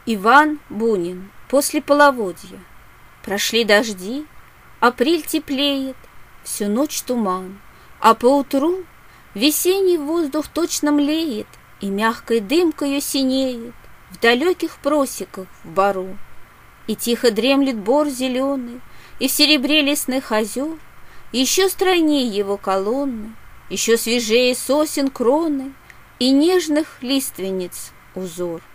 Иван Бунин. После половодья. Прошли дожди, апрель теплеет, всю ночь туман, а поутру весенний воздух точно млеет, и мягкой дымкою синеет в далеких просеках в бору. И тихо дремлет бор зеленый, и в серебре лесных озер еще стройнее его колонны, еще свежее сосен кроны и нежных лиственниц узор.